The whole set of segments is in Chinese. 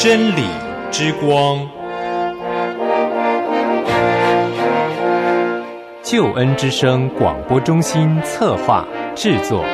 真理之光， 救恩之声广播中心策划制作。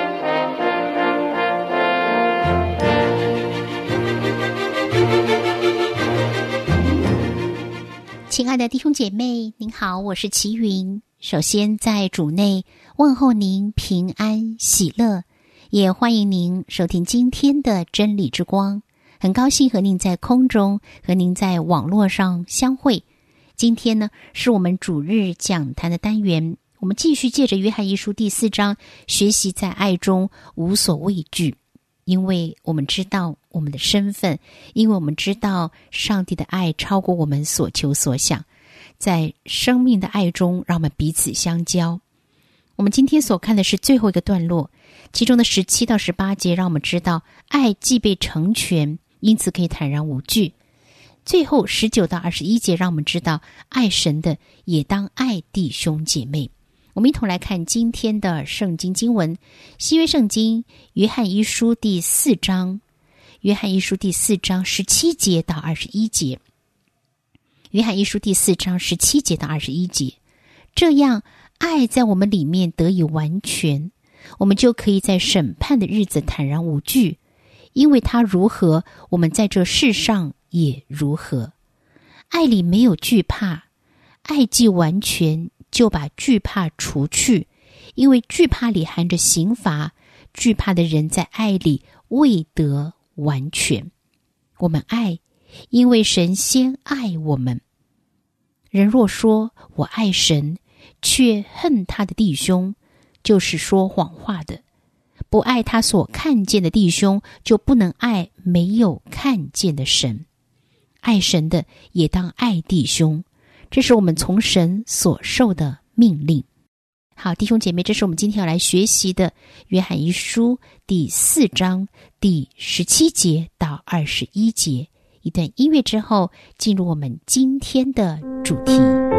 亲爱的弟兄姐妹，您好，我是齐云。首先在主内问候您平安喜乐，也欢迎您收听今天的真理之光。很高兴和您在空中和您在网络上相会。今天呢，是我们主日讲坛的单元，我们继续借着约翰一书第4章学习在爱中无所畏惧，因为我们知道我们的身份，因为我们知道上帝的爱超过我们所求所想，在生命的爱中让我们彼此相交。我们今天所看的是最后一个段落，其中的17到18节让我们知道爱既被成全，因此可以坦然无惧。最后19到21节让我们知道爱神的也当爱弟兄姐妹。我们一同来看今天的圣经经文，新约圣经约翰一书第4章，约翰一书第4章17节到21节。约翰一书第4章17节到21节，这样爱在我们里面得以完全，我们就可以在审判的日子坦然无惧，因为他如何，我们在这世上也如何。爱里没有惧怕，爱既完全，就把惧怕除去，因为惧怕里含着刑罚，惧怕的人在爱里未得完全。我们爱，因为神先爱我们。人若说我爱神，却恨他的弟兄，就是说谎话的。不爱他所看见的弟兄，就不能爱没有看见的神。爱神的也当爱弟兄，这是我们从神所受的命令。好，弟兄姐妹，这是我们今天要来学习的约翰一书第4章第17节到21节。一段音乐之后，进入我们今天的主题。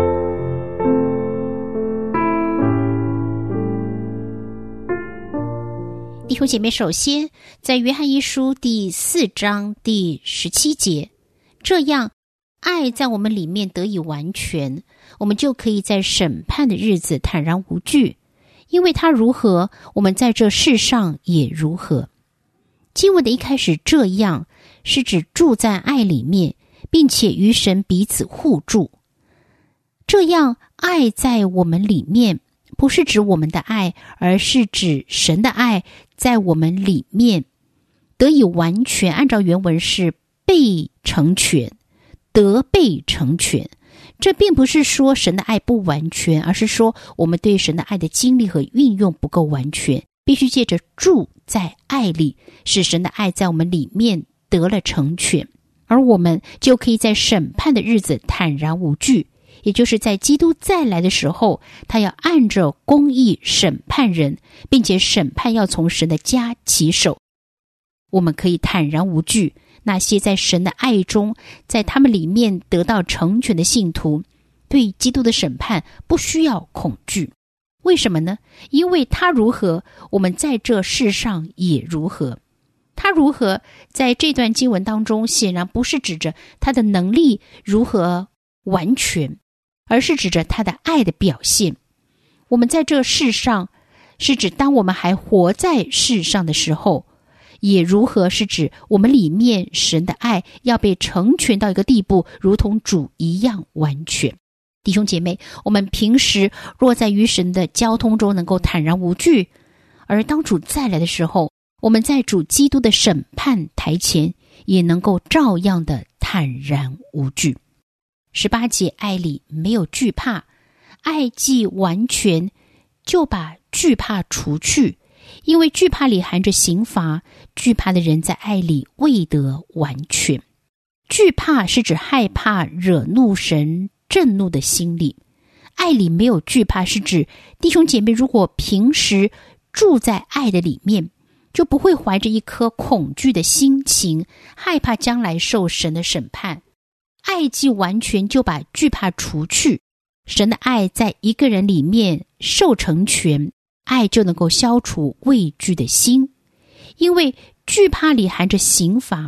弟兄姐妹，首先在约翰一书第4章第17节，这样爱在我们里面得以完全，我们就可以在审判的日子坦然无惧，因为他如何，我们在这世上也如何。经文的一开始这样是指住在爱里面，并且与神彼此互助。这样爱在我们里面，不是指我们的爱，而是指神的爱在我们里面得以完全。按照原文是被成全，得被成全。这并不是说神的爱不完全，而是说我们对神的爱的经历和运用不够完全，必须借着住在爱里，使神的爱在我们里面得了成全，而我们就可以在审判的日子坦然无惧，也就是在基督再来的时候，他要按着公义审判人，并且审判要从神的家起手。我们可以坦然无惧，那些在神的爱中，在他们里面得到成全的信徒，对基督的审判不需要恐惧。为什么呢？因为他如何，我们在这世上也如何。他如何，在这段经文当中，显然不是指着他的能力如何完全，而是指着他的爱的表现。我们在这世上，是指当我们还活在世上的时候，也如何是指我们里面神的爱要被成全到一个地步，如同主一样完全。弟兄姐妹，我们平时若在与神的交通中能够坦然无惧，而当主再来的时候，我们在主基督的审判台前也能够照样的坦然无惧。18节，爱里没有惧怕，爱既完全，就把惧怕除去，因为惧怕里含着刑罚，惧怕的人在爱里未得完全。惧怕是指害怕惹怒神震怒的心理，爱里没有惧怕是指弟兄姐妹如果平时住在爱的里面，就不会怀着一颗恐惧的心情，害怕将来受神的审判。爱既完全，就把惧怕除去，神的爱在一个人里面受成全，爱就能够消除畏惧的心。因为惧怕里含着刑罚，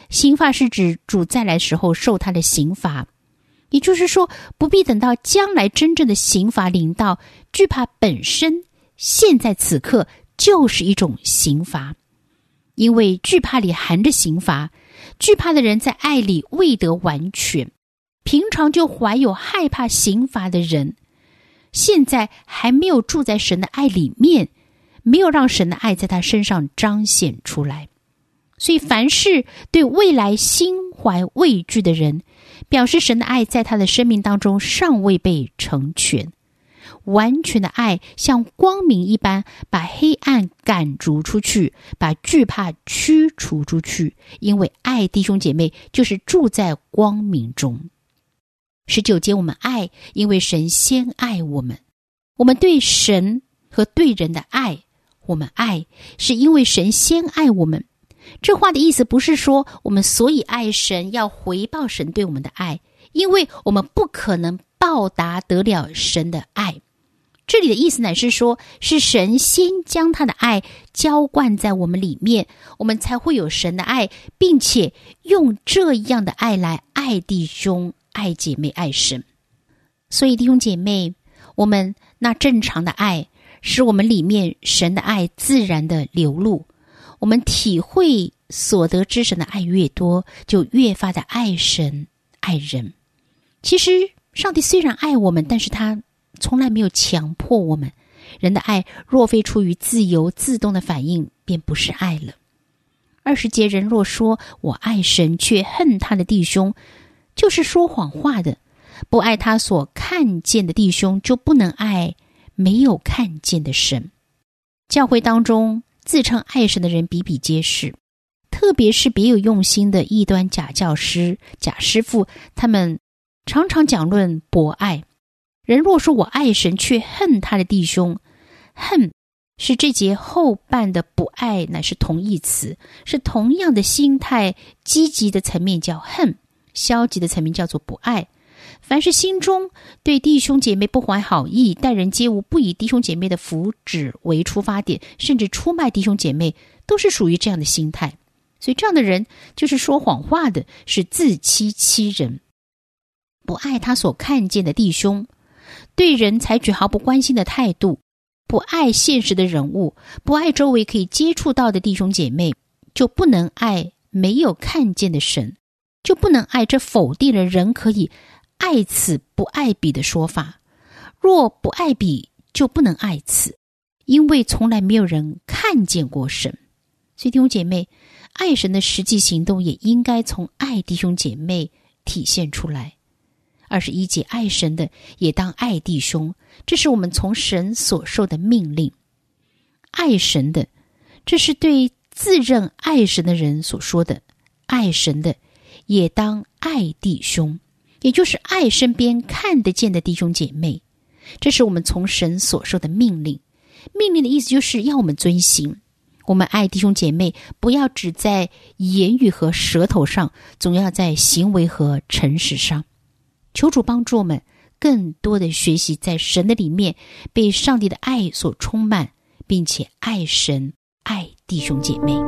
刑罚是指主再来时候受他的刑罚，也就是说，不必等到将来真正的刑罚临到，惧怕本身现在此刻就是一种刑罚。因为惧怕里含着刑罚，惧怕的人在爱里未得完全，平常就怀有害怕刑罚的人，现在还没有住在神的爱里面，没有让神的爱在他身上彰显出来。所以凡是对未来心怀畏惧的人，表示神的爱在他的生命当中尚未被成全。完全的爱像光明一般，把黑暗赶逐出去，把惧怕驱除出去。因为爱弟兄姐妹就是住在光明中。19节，我们爱，因为神先爱我们。我们对神和对人的爱，我们爱是因为神先爱我们。这话的意思不是说我们所以爱神要回报神对我们的爱，因为我们不可能报答得了神的爱。这里的意思乃是说，是神先将他的爱浇灌在我们里面，我们才会有神的爱，并且用这样的爱来爱弟兄、爱姐妹、爱神。所以弟兄姐妹，我们那正常的爱使我们里面神的爱自然的流露，我们体会所得之神的爱越多，就越发的爱神爱人。其实上帝虽然爱我们，但是他从来没有强迫我们。人的爱若非出于自由自动的反应，便不是爱了。20节，人若说我爱神，却恨他的弟兄，就是说谎话的。不爱他所看见的弟兄，就不能爱没有看见的神。教会当中自称爱神的人比比皆是，特别是别有用心的异端假教师、假师傅，他们常常讲论博爱。人若说我爱神，却恨他的弟兄，恨是这节后半的不爱，乃是同义词，是同样的心态。积极的层面叫恨，消极的层面叫做不爱。凡是心中对弟兄姐妹不怀好意，待人接物不以弟兄姐妹的福祉为出发点，甚至出卖弟兄姐妹，都是属于这样的心态。所以这样的人就是说谎话的，是自欺欺人。不爱他所看见的弟兄，对人采取毫不关心的态度，不爱现实的人物，不爱周围可以接触到的弟兄姐妹，就不能爱没有看见的神，就不能爱这否定了人可以爱此不爱彼的说法。若不爱彼，就不能爱此，因为从来没有人看见过神。所以弟兄姐妹，爱神的实际行动也应该从爱弟兄姐妹体现出来。21节，爱神的也当爱弟兄，这是我们从神所受的命令。爱神的，这是对自认爱神的人所说的。爱神的也当爱弟兄，也就是爱身边看得见的弟兄姐妹，这是我们从神所受的命令。命令的意思就是要我们遵行。我们爱弟兄姐妹，不要只在言语和舌头上，总要在行为和诚实上。求主帮助我们更多的学习在神的里面，被上帝的爱所充满，并且爱神爱弟兄姐妹。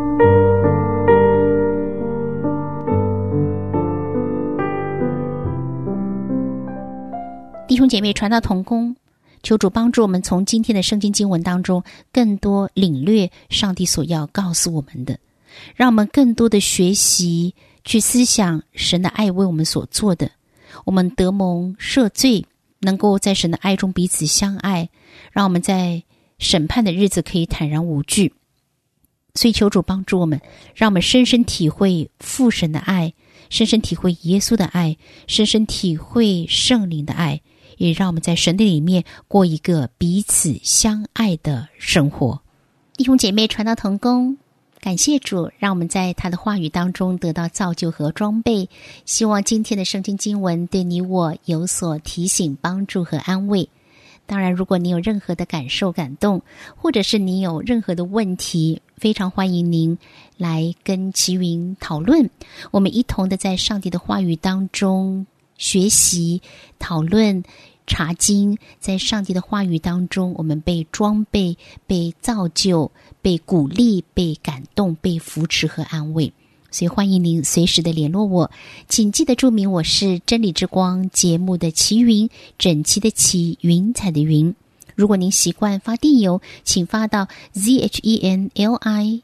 弟兄姐妹，传道同工，求主帮助我们从今天的圣经经文当中更多领略上帝所要告诉我们的，让我们更多的学习去思想神的爱为我们所做的，我们得蒙赦罪，能够在神的爱中彼此相爱，让我们在审判的日子可以坦然无惧。所以求主帮助我们，让我们深深体会父神的爱，深深体会耶稣的爱，深深体会圣灵的爱，也让我们在神的里面过一个彼此相爱的生活。弟兄姐妹，传道同工，感谢主，让我们在他的话语当中得到造就和装备。希望今天的圣经经文对你我有所提醒、帮助和安慰。当然，如果你有任何的感受、感动，或者是你有任何的问题，非常欢迎您来跟齐云讨论。我们一同的在上帝的话语当中学习、讨论、查经，在上帝的话语当中，我们被装备、被造就、被鼓励、被感动、被扶持和安慰。 所以欢迎您随时的联络我，请记得注明我是真理之光节目的齐云，整齐的齐，云彩的云。如果您习惯发电邮，请发到 ZHENLI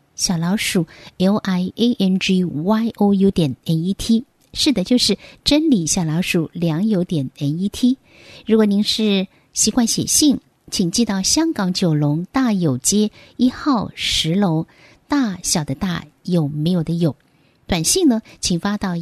LIANGYOU.net。 是的，就是真理良友.net。 如果您是习惯写信，请寄到香港九龙大有街1号10楼，大小的大，有没有的有。短信呢，请发到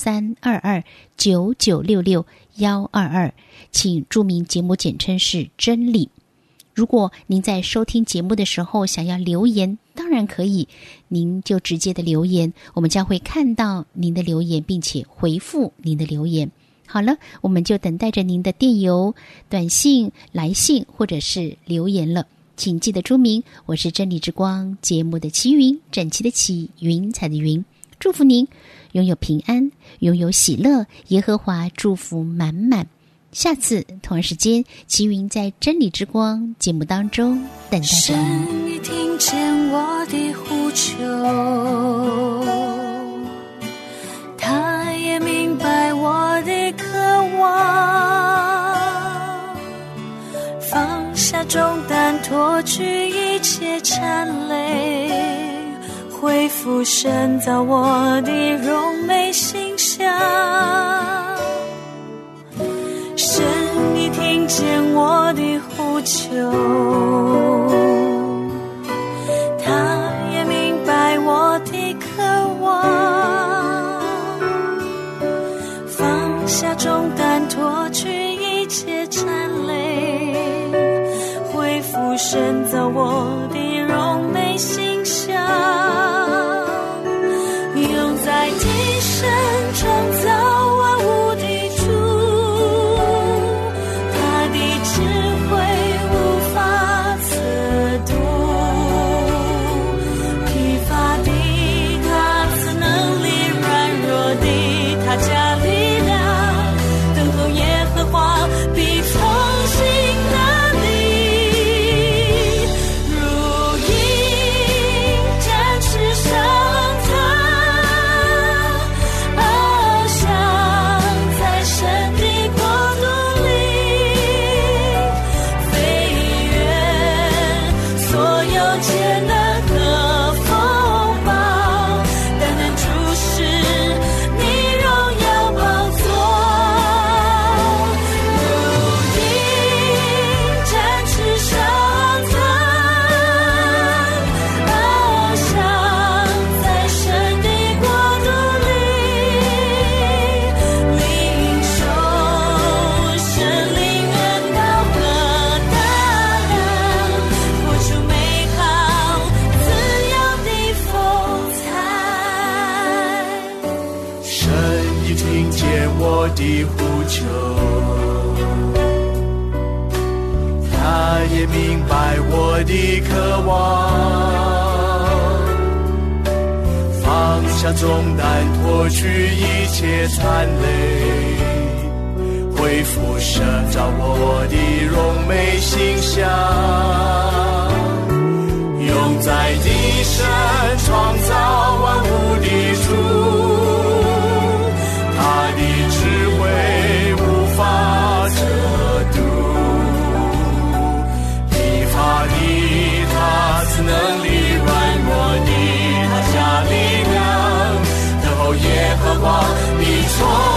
132299662122，请注明节目简称是真理。如果您在收听节目的时候想要留言，当然可以，您就直接的留言，我们将会看到您的留言，并且回复您的留言。好了，我们就等待着您的电邮、短信、来信或者是留言了。请记得注明我是真理之光节目的齐云，整齐的齐，云彩的云。祝福您拥有平安，拥有喜乐，耶和华祝福满满。下次同样时间，齐云在真理之光节目当中等待着神已听见我的呼求，他也明白我的渴望，放下重担，脱去一切缠累，恢复神造我的荣美形象。神已听见我的呼求，他也明白我的渴望，放下重担，脱去一切缠累，恢复神造我的荣美形象。用在地神创造万物的主， 的呼求，他也明白我的渴望，放下重担，脱去一切残累，恢复神造我的荣美形象，用在地神创造万物的主，他的智慧无法测度，疲乏的他赐能力，软弱的他加力量，等候耶和华的作